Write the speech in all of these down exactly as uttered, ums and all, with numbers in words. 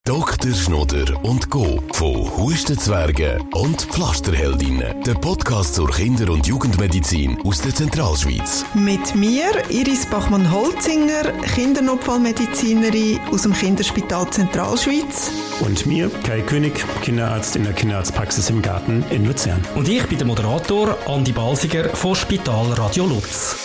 Doktor Schnodder und Co. von Hustenzwergen und Pflasterheldinnen. Der Podcast zur Kinder- und Jugendmedizin aus der Zentralschweiz. Mit mir, Iris Bachmann-Holzinger, Kindernotfallmedizinerin aus dem Kinderspital Zentralschweiz. Und mir, Kai König, Kinderarzt in der Kinderarztpraxis im Garten in Luzern. Und ich bin der Moderator Andi Balsiger von Spital Radio Lutz.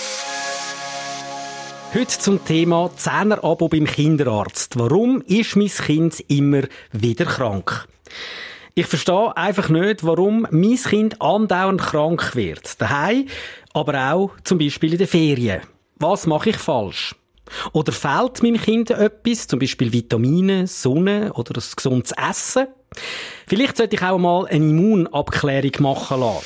Heute zum Thema Zehnerabo beim Kinderarzt. Warum ist mein Kind immer wieder krank? Ich verstehe einfach nicht, warum mein Kind andauernd krank wird. Daheim, aber auch zum Beispiel in den Ferien. Was mache ich falsch? Oder fehlt meinem Kind etwas, zum Beispiel Vitamine, Sonne oder ein gesundes Essen? Vielleicht sollte ich auch mal eine Immunabklärung machen lassen.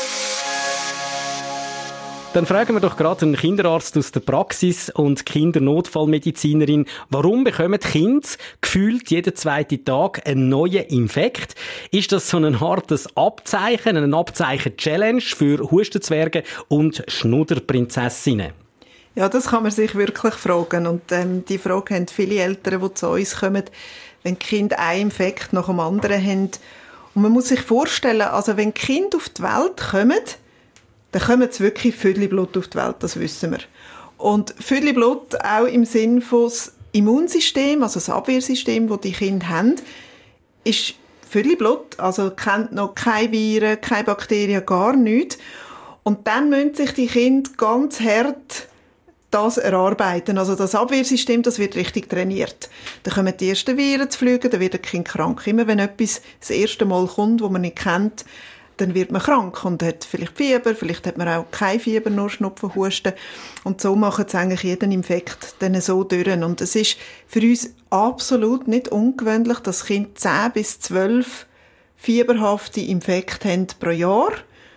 Dann fragen wir doch gerade einen Kinderarzt aus der Praxis und Kindernotfallmedizinerin, warum bekommen Kinder gefühlt jeden zweiten Tag einen neuen Infekt? Ist das so ein hartes Abzeichen, eine Abzeichen-Challenge für Hustenzwerge und Schnudderprinzessinnen? Ja, das kann man sich wirklich fragen. Und ähm, die Frage haben viele Eltern, die zu uns kommen, wenn die Kinder einen Infekt nach dem anderen haben. Und man muss sich vorstellen, also wenn die Kinder auf die Welt kommen, dann kommen sie wirklich Viertelblut auf die Welt, das wissen wir. Und Viertelblut auch im Sinn von das Immunsystem, also das Abwehrsystem, das die Kinder haben, ist Viertelblut, also kennt noch keine Viren, keine Bakterien, gar nichts. Und dann müssen sich die Kinder ganz hart das erarbeiten. Also das Abwehrsystem, das wird richtig trainiert. Dann kommen die ersten Viren zu fliegen, dann wird ein Kind krank. Immer wenn etwas das erste Mal kommt, das man nicht kennt, dann wird man krank und hat vielleicht Fieber, vielleicht hat man auch kein Fieber, nur Schnupfen, Husten. Und so machen sie eigentlich jeden Infekt dann so durch. Und es ist für uns absolut nicht ungewöhnlich, dass Kinder zehn bis zwölf fieberhafte Infekte haben pro Jahr.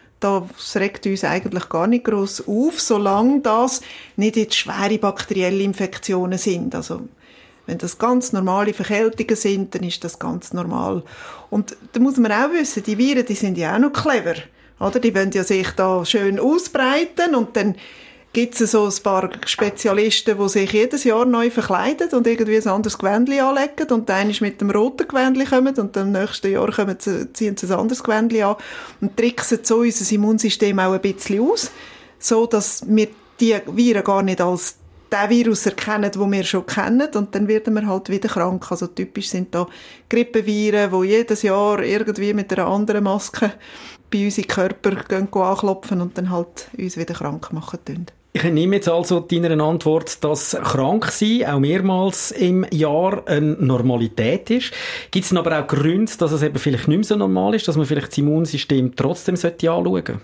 Das regt uns eigentlich gar nicht gross auf, solange das nicht jetzt schwere bakterielle Infektionen sind. Also wenn das ganz normale Verkältungen sind, dann ist das ganz normal. Und da muss man auch wissen, die Viren, die sind ja auch noch clever. Oder? Die wollen ja sich da schön ausbreiten und dann gibt es so ein paar Spezialisten, die sich jedes Jahr neu verkleiden und irgendwie ein anderes Gewändchen anlegen und der eine ist mit dem roten Gewändchen kommen und im nächsten Jahr kommen sie, ziehen sie ein anderes Gewändchen an und tricksen so unser Immunsystem auch ein bisschen aus, so dass wir die Viren gar nicht als den Virus erkennen, den wir schon kennen, und dann werden wir halt wieder krank. Also typisch sind da Grippeviren, die jedes Jahr irgendwie mit einer anderen Maske bei unseren Körper gehen, gehen anklopfen und dann halt uns wieder krank machen tun. Ich nehme jetzt also deiner Antwort, dass krank sein auch mehrmals im Jahr eine Normalität ist. Gibt es aber auch Gründe, dass es eben vielleicht nicht mehr so normal ist, dass man vielleicht das Immunsystem trotzdem anschauen sollte?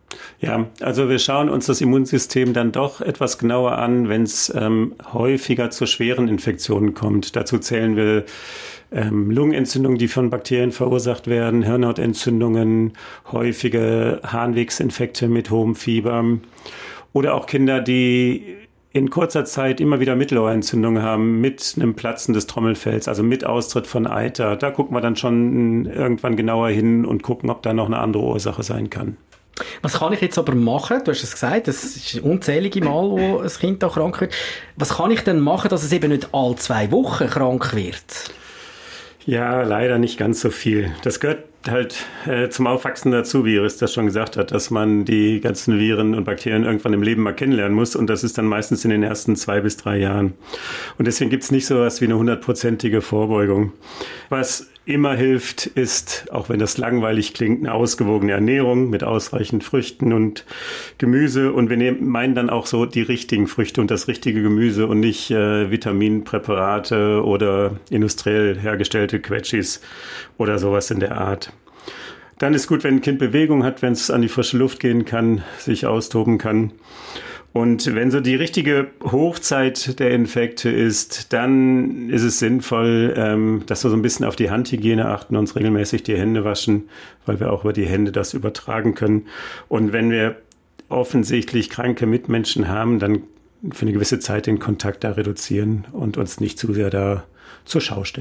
Ja, also wir schauen uns das Immunsystem dann doch etwas genauer an, wenn es ähm, häufiger zu schweren Infektionen kommt. Dazu zählen wir ähm, Lungenentzündungen, die von Bakterien verursacht werden, Hirnhautentzündungen, häufige Harnwegsinfekte mit hohem Fieber oder auch Kinder, die in kurzer Zeit immer wieder Mittelohrentzündungen haben mit einem Platzen des Trommelfells, also mit Austritt von Eiter. Da gucken wir dann schon irgendwann genauer hin und gucken, ob da noch eine andere Ursache sein kann. Was kann ich jetzt aber machen? Du hast es gesagt, es ist unzählige Mal, wo ein Kind da krank wird. Was kann ich denn machen, dass es eben nicht alle zwei Wochen krank wird? Ja, leider nicht ganz so viel. Das gehört halt äh, zum Aufwachsen dazu, wie Iris das schon gesagt hat, dass man die ganzen Viren und Bakterien irgendwann im Leben mal kennenlernen muss, und das ist dann meistens in den ersten zwei bis drei Jahren. Und deswegen gibt es nicht so was wie eine hundertprozentige Vorbeugung. Was immer hilft, ist, auch wenn das langweilig klingt, eine ausgewogene Ernährung mit ausreichend Früchten und Gemüse. Und wir nehmen, meinen dann auch so die richtigen Früchte und das richtige Gemüse und nicht äh, Vitaminpräparate oder industriell hergestellte Quetschis oder sowas in der Art. Dann ist gut, wenn ein Kind Bewegung hat, wenn es an die frische Luft gehen kann, sich austoben kann. Und wenn so die richtige Hochzeit der Infekte ist, dann ist es sinnvoll, ähm, dass wir so ein bisschen auf die Handhygiene achten, uns regelmäßig die Hände waschen, weil wir auch über die Hände das übertragen können. Und wenn wir offensichtlich kranke Mitmenschen haben, dann für eine gewisse Zeit den Kontakt da reduzieren und uns nicht zu sehr da zur Schau stellen.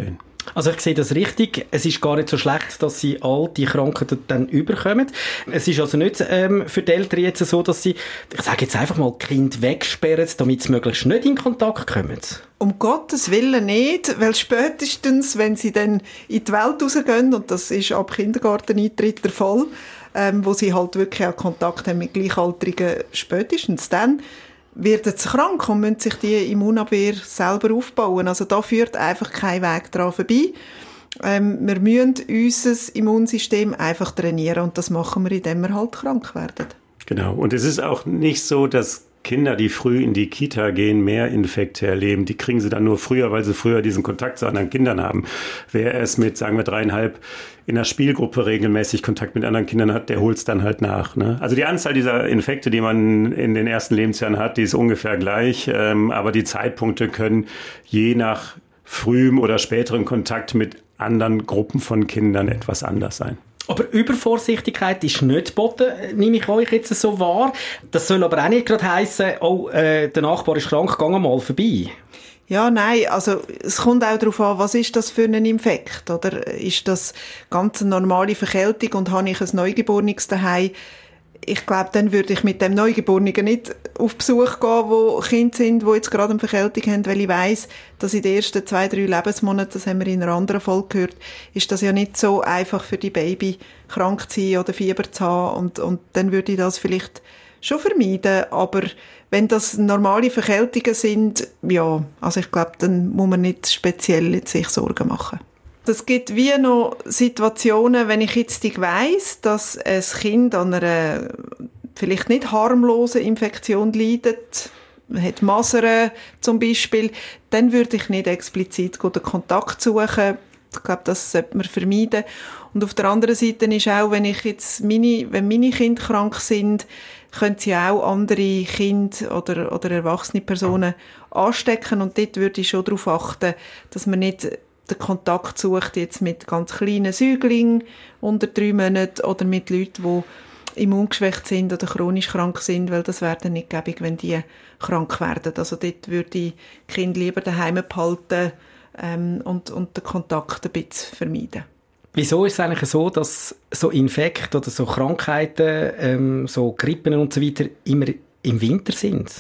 Also ich sehe das richtig. Es ist gar nicht so schlecht, dass sie all die Krankheiten dann überkommen. Es ist also nicht ähm, für die Eltern jetzt so, dass sie, ich sage jetzt einfach mal, Kind wegsperren, damit sie möglichst nicht in Kontakt kommen. Um Gottes Willen nicht, weil spätestens, wenn sie dann in die Welt rausgehen, und das ist ab Kindergarteneintritt der Fall, ähm, wo sie halt wirklich auch Kontakt haben mit Gleichaltrigen, spätestens dann werden sie krank und müssen sich die Immunabwehr selber aufbauen. Also da führt einfach kein Weg dran vorbei. Ähm, wir müssen unser Immunsystem einfach trainieren und das machen wir, indem wir halt krank werden. Genau. Und es ist auch nicht so, dass Kinder, die früh in die Kita gehen, mehr Infekte erleben. Die kriegen sie dann nur früher, weil sie früher diesen Kontakt zu anderen Kindern haben. Wer es mit, sagen wir, dreieinhalb in der Spielgruppe regelmäßig Kontakt mit anderen Kindern hat, der holt es dann halt nach. Ne? Also die Anzahl dieser Infekte, die man in den ersten Lebensjahren hat, die ist ungefähr gleich. Ähm, aber die Zeitpunkte können je nach frühem oder späteren Kontakt mit anderen Gruppen von Kindern etwas anders sein. Aber Übervorsichtigkeit ist nicht geboten, nehme ich euch jetzt so wahr. Das soll aber auch nicht gerade heissen, oh, äh, der Nachbar ist krank, geh mal vorbei. Ja, nein, also es kommt auch darauf an, was ist das für ein Infekt, oder? Ist das ganz eine normale Verkältung und habe ich ein Neugeborenes daheim? Ich glaube, dann würde ich mit dem Neugeborenen nicht auf Besuch gehen, wo Kinder sind, die jetzt gerade eine Verkältung haben, weil ich weiss, dass in den ersten zwei, drei Lebensmonaten, das haben wir in einer anderen Folge gehört, ist das ja nicht so einfach für die Baby, krank zu sein oder Fieber zu haben. Und, und dann würde ich das vielleicht schon vermeiden. Aber wenn das normale Verkältungen sind, ja, also ich glaube, dann muss man nicht speziell sich Sorgen machen. Es gibt wie noch Situationen, wenn ich jetzt weiss, dass ein Kind an einer vielleicht nicht harmlosen Infektion leidet, man hat Masern zum Beispiel, dann würde ich nicht explizit den Kontakt suchen. Ich glaube, das sollte man vermeiden. Und auf der anderen Seite ist auch, wenn ich jetzt meine, wenn meine Kinder krank sind, können sie auch andere Kinder oder, oder erwachsene Personen anstecken. Und dort würde ich schon darauf achten, dass man nicht den Kontakt sucht jetzt mit ganz kleinen Säuglingen unter drei Monaten oder mit Leuten, die immungeschwächt sind oder chronisch krank sind, weil das wäre dann nicht gäbig, wenn die krank werden. Also dort würde ich die Kinder lieber daheim behalten ähm, und, und den Kontakt ein bisschen vermeiden. Wieso ist es eigentlich so, dass so Infekte oder so Krankheiten, ähm, so Grippen und so weiter immer im Winter sind?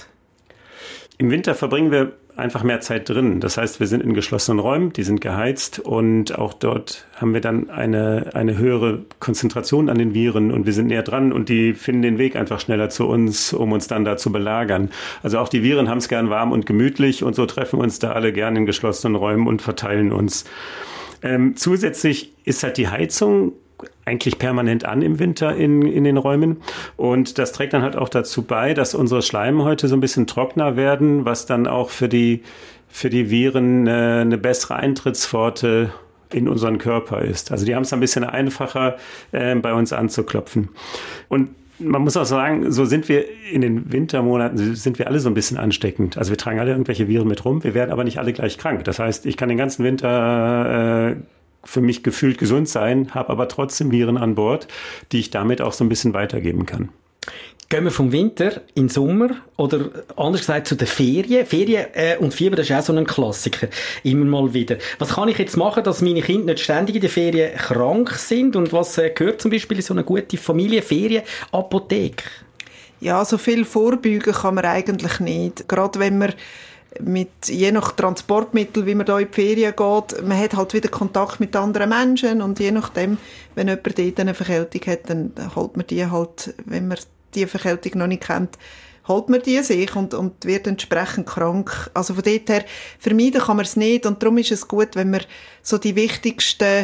Im Winter verbringen wir einfach mehr Zeit drin. Das heißt, wir sind in geschlossenen Räumen, die sind geheizt und auch dort haben wir dann eine, eine höhere Konzentration an den Viren und wir sind näher dran und die finden den Weg einfach schneller zu uns, um uns dann da zu belagern. Also auch die Viren haben es gern warm und gemütlich und so treffen wir uns da alle gern in geschlossenen Räumen und verteilen uns. Ähm, zusätzlich ist halt die Heizung eigentlich permanent an im Winter in, in den Räumen. Und das trägt dann halt auch dazu bei, dass unsere Schleimhäute so ein bisschen trockener werden, was dann auch für die, für die Viren äh, eine bessere Eintrittspforte in unseren Körper ist. Also die haben es ein bisschen einfacher, äh, bei uns anzuklopfen. Und man muss auch sagen, so sind wir in den Wintermonaten, sind wir alle so ein bisschen ansteckend. Also wir tragen alle irgendwelche Viren mit rum, wir werden aber nicht alle gleich krank. Das heißt, ich kann den ganzen Winter äh, für mich gefühlt gesund sein, habe aber trotzdem Viren an Bord, die ich damit auch so ein bisschen weitergeben kann. Gehen wir vom Winter in den Sommer oder anders gesagt zu den Ferien. Ferien äh, und Fieber, das ist auch so ein Klassiker. Immer mal wieder. Was kann ich jetzt machen, dass meine Kinder nicht ständig in den Ferien krank sind? Und was äh, gehört zum Beispiel in so eine gute Familienferienapotheke? Ja, so viel vorbeugen kann man eigentlich nicht. Gerade wenn man mit, je nach Transportmittel, wie man da in die Ferien geht, man hat halt wieder Kontakt mit anderen Menschen und je nachdem, wenn jemand dort eine Verkältung hat, dann holt man die halt, wenn man die Verkältung noch nicht kennt, holt man die sich und, und wird entsprechend krank. Also von dort her, vermeiden kann man es nicht und darum ist es gut, wenn man so die wichtigsten,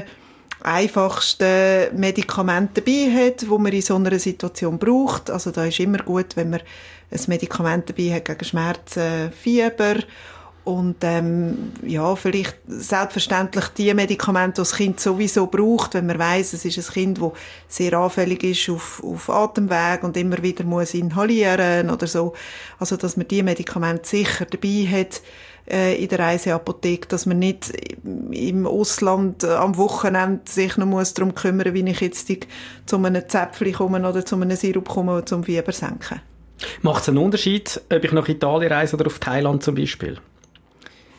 einfachsten Medikamente dabei hat, die man in so einer Situation braucht. Also da ist immer gut, wenn man ein Medikament dabei hat gegen Schmerzen, Fieber und ähm, ja, vielleicht selbstverständlich die Medikamente, die das Kind sowieso braucht, wenn man weiss, es ist ein Kind, das sehr anfällig ist auf, auf Atemweg und immer wieder muss inhalieren oder so. Also, dass man die Medikamente sicher dabei hat äh, in der Reiseapotheke, dass man nicht im Ausland äh, am Wochenende sich noch muss darum kümmern, wie ich jetzt die, zu einem Zäpfchen komme oder zu einem Sirup komme zum Fieber senken. Macht es einen Unterschied, ob ich nach Italien reise oder auf Thailand zum Beispiel?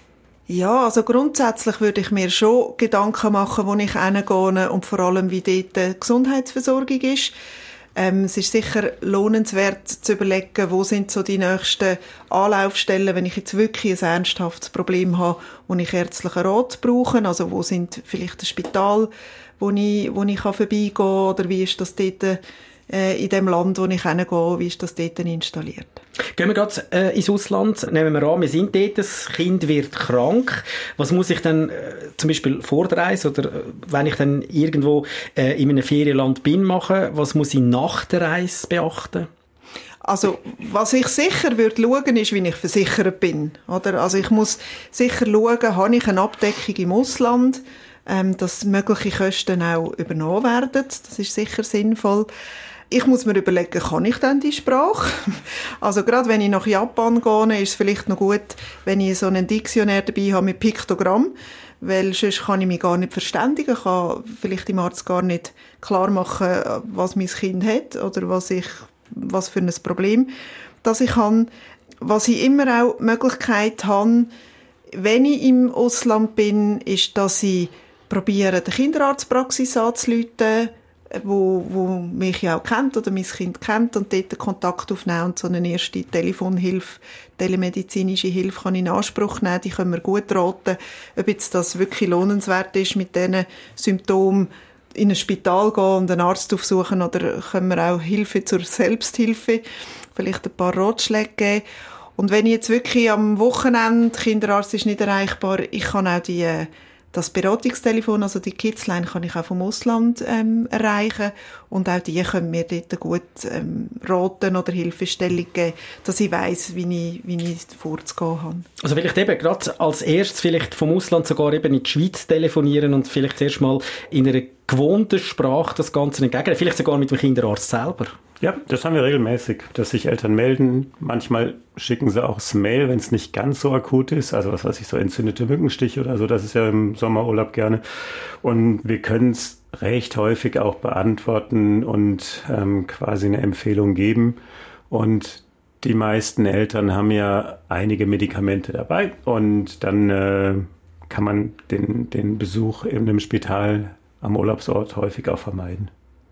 Ja, also grundsätzlich würde ich mir schon Gedanken machen, wo ich hingehe und vor allem, wie dort die Gesundheitsversorgung ist. Ähm, es ist sicher lohnenswert zu überlegen, wo sind so die nächsten Anlaufstellen, wenn ich jetzt wirklich ein ernsthaftes Problem habe, wo ich ärztlichen Rat brauche. Also wo sind vielleicht ein Spital, wo ich, wo ich vorbeigehen kann, oder wie ist das dort äh, in dem Land, wo ich hingehe, wie ist das dort installiert. Gehen wir gerade äh, ins Ausland, nehmen wir an, wir sind dort, das Kind wird krank. Was muss ich dann äh, zum Beispiel vor der Reise oder äh, wenn ich dann irgendwo äh, in einem Ferienland bin, machen? Was muss ich nach der Reise beachten? Also, was ich sicher würde schauen, ist, wie ich versichert bin. Oder? Also, ich muss sicher schauen, habe ich eine Abdeckung im Ausland, ähm, dass mögliche Kosten auch übernommen werden. Das ist sicher sinnvoll. Ich muss mir überlegen, kann ich denn die Sprache? Also gerade wenn ich nach Japan gehe, ist es vielleicht noch gut, wenn ich so einen Diktionär dabei habe mit Piktogramm, weil sonst kann ich mich gar nicht verständigen, kann vielleicht dem Arzt gar nicht klar machen, was mein Kind hat oder was ich, was für ein Problem das ich habe. Was ich immer auch die Möglichkeit habe, wenn ich im Ausland bin, ist, dass ich probiere, die Kinderarztpraxis anzurufen, wo, wo mich ja auch kennt oder mein Kind kennt und dort Kontakt aufnehmen und so eine erste Telefonhilfe, telemedizinische Hilfe kann ich in Anspruch nehmen. Die können mir gut raten, ob jetzt das wirklich lohnenswert ist, mit diesen Symptomen in ein Spital gehen und einen Arzt aufsuchen, oder können wir auch Hilfe zur Selbsthilfe, vielleicht ein paar Ratschläge geben. Und wenn ich jetzt wirklich am Wochenende, der Kinderarzt ist nicht erreichbar, ich kann auch die Das Beratungstelefon, also die Kidsline, kann ich auch vom Ausland ähm, erreichen. Und auch die können mir dort gut ähm, raten oder Hilfestellung geben, dass ich weiss, wie ich, wie ich vorzugehen habe. Also vielleicht eben gerade als erstes vielleicht vom Ausland sogar eben in die Schweiz telefonieren und vielleicht zuerst mal in einer gewohnten Sprache das Ganze entgegnen. Vielleicht sogar mit dem Kinderarzt selber. Ja, das haben wir regelmäßig, dass sich Eltern melden. Manchmal schicken sie auch das Mail, wenn es nicht ganz so akut ist. Also was weiß ich, so entzündete Mückenstiche oder so, das ist ja im Sommerurlaub gerne. Und wir können es recht häufig auch beantworten und ähm, quasi eine Empfehlung geben. Und die meisten Eltern haben ja einige Medikamente dabei. Und dann äh, kann man den, den Besuch in einem Spital am Urlaubsort häufig auch vermeiden.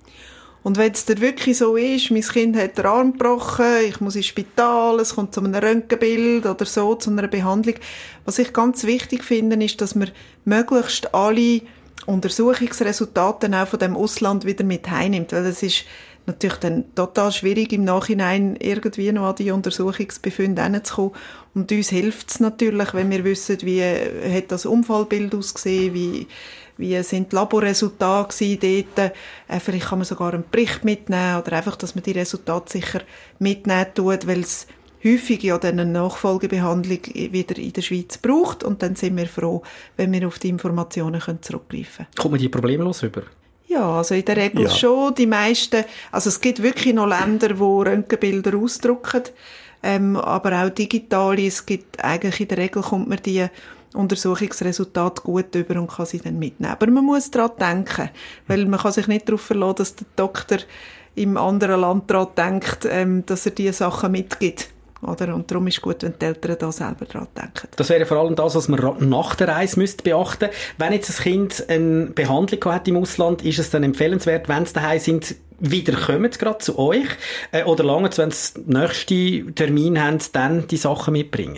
Und wenn es dann wirklich so ist, mein Kind hat den Arm gebrochen, ich muss ins Spital, es kommt zu einem Röntgenbild oder so, zu einer Behandlung. Was ich ganz wichtig finde, ist, dass man möglichst alle Untersuchungsresultate auch von dem Ausland wieder mit heimnimmt, weil es ist natürlich dann total schwierig, im Nachhinein irgendwie noch an die Untersuchungsbefunde hinzukommen. Und uns hilft es natürlich, wenn wir wissen, wie hat das Unfallbild ausgesehen, wie Wie sind die Laborresultate dort? Äh, vielleicht kann man sogar einen Bericht mitnehmen oder einfach, dass man die Resultate sicher mitnehmen tut, weil es häufig ja dann eine Nachfolgebehandlung wieder in der Schweiz braucht. Und dann sind wir froh, wenn wir auf die Informationen zurückgreifen können. Kommt man die problemlos über? Ja, also in der Regel ja. schon. Die meisten, also es gibt wirklich noch Länder, wo Röntgenbilder ausdrucken, ähm, aber auch digitale. Es gibt eigentlich in der Regel kommt man die Untersuchungsresultate gut über und kann sie dann mitnehmen. Aber man muss daran denken, weil man kann sich nicht darauf verlassen, dass der Doktor im anderen Land daran denkt, ähm, dass er diese Sachen mitgibt. Oder? Und darum ist es gut, wenn die Eltern da selber daran denken. Das wäre vor allem das, was man nach der Reise müsste beachten. Wenn jetzt ein Kind eine Behandlung hat im Ausland, ist es dann empfehlenswert, wenn es daheim sind, wieder kommen gerade zu euch? Äh, oder lange, wenn sie den nächsten Termin haben, dann die Sachen mitbringen?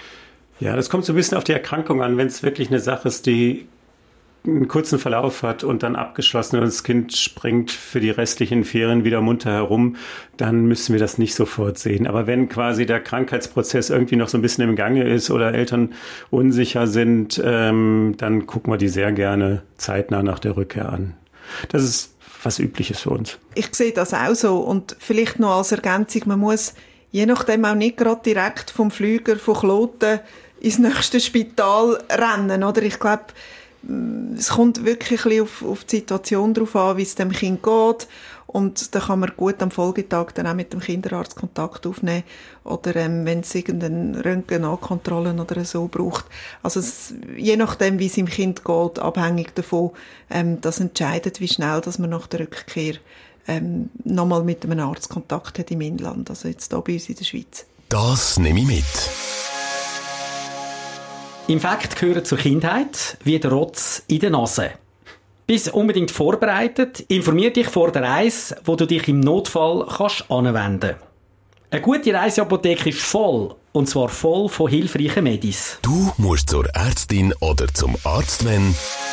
Ja, das kommt so ein bisschen auf die Erkrankung an. Wenn es wirklich eine Sache ist, die einen kurzen Verlauf hat und dann abgeschlossen und das Kind springt für die restlichen Ferien wieder munter herum, dann müssen wir das nicht sofort sehen. Aber wenn quasi der Krankheitsprozess irgendwie noch so ein bisschen im Gange ist oder Eltern unsicher sind, ähm, dann gucken wir die sehr gerne zeitnah nach der Rückkehr an. Das ist was Übliches für uns. Ich sehe das auch so. Und vielleicht noch als Ergänzung, man muss je nachdem auch nicht gerade direkt vom Flüger von Kloten ins nächste Spital rennen, oder? Ich glaube, es kommt wirklich ein bisschen auf, auf die Situation drauf an, wie es dem Kind geht. Und da kann man gut am Folgetag dann auch mit dem Kinderarzt Kontakt aufnehmen. Oder ähm, wenn es irgendeine Röntgen-Nachkontrolle oder so braucht. Also es, je nachdem, wie es im Kind geht, abhängig davon, ähm, das entscheidet, wie schnell dass man nach der Rückkehr ähm, nochmal mit einem Arzt Kontakt hat im Inland. Also jetzt hier bei uns in der Schweiz. Das nehme ich mit. Infekte gehören zur Kindheit, wie der Rotz in der Nase. Bist unbedingt vorbereitet, informier dich vor der Reise, wo du dich im Notfall kannst anwenden kannst. Eine gute Reiseapotheke ist voll, und zwar voll von hilfreichen Medis. Du musst zur Ärztin oder zum Arzt, wenn...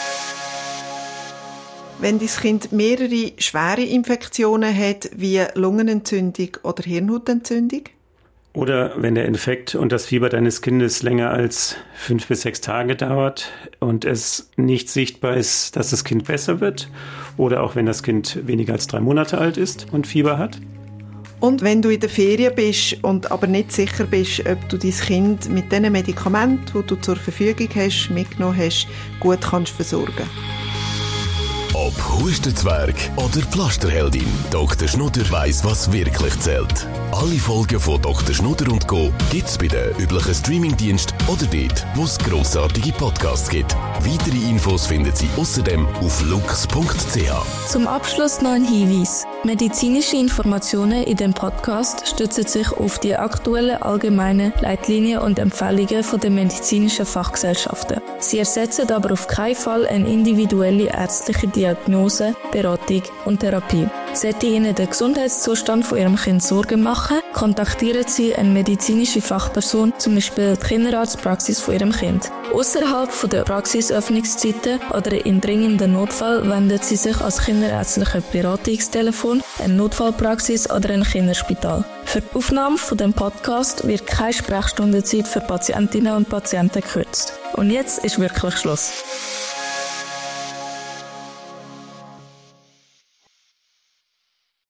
Wenn dein Kind mehrere schwere Infektionen hat, wie Lungenentzündung oder Hirnhautentzündung? Oder wenn der Infekt und das Fieber deines Kindes länger als fünf bis sechs Tage dauert und es nicht sichtbar ist, dass das Kind besser wird. Oder auch wenn das Kind weniger als drei Monate alt ist und Fieber hat. Und wenn du in der Ferien bist und aber nicht sicher bist, ob du dein Kind mit den Medikamenten, die du zur Verfügung hast, mitgenommen hast, gut kannst versorgen. Ob Hustenzwerg oder Pflasterheldin, Doktor Schnudder weiss, was wirklich zählt. Alle Folgen von Doktor Schnudder und Co. gibt's bei den üblichen Streamingdiensten oder dort, wo es grossartige Podcasts gibt. Weitere Infos finden Sie außerdem auf lux punkt c h. Zum Abschluss noch ein Hinweis. Medizinische Informationen in dem Podcast stützen sich auf die aktuellen allgemeinen Leitlinien und Empfehlungen von den medizinischen Fachgesellschaften. Sie ersetzen aber auf keinen Fall eine individuelle ärztliche Diagnose, Beratung und Therapie. Sollte Ihnen der Gesundheitszustand von Ihrem Kind Sorgen machen, kontaktieren Sie eine medizinische Fachperson, zum Beispiel die Kinderarztpraxis von Ihrem Kind. Außerhalb der Praxisöffnungszeiten oder in dringenden Notfall wenden Sie sich als kinderärztliche Beratungstelefon, eine Notfallpraxis oder ein Kinderspital. Für die Aufnahme von dem Podcast wird keine Sprechstundenzeit für Patientinnen und Patienten gekürzt. Und jetzt ist wirklich Schluss.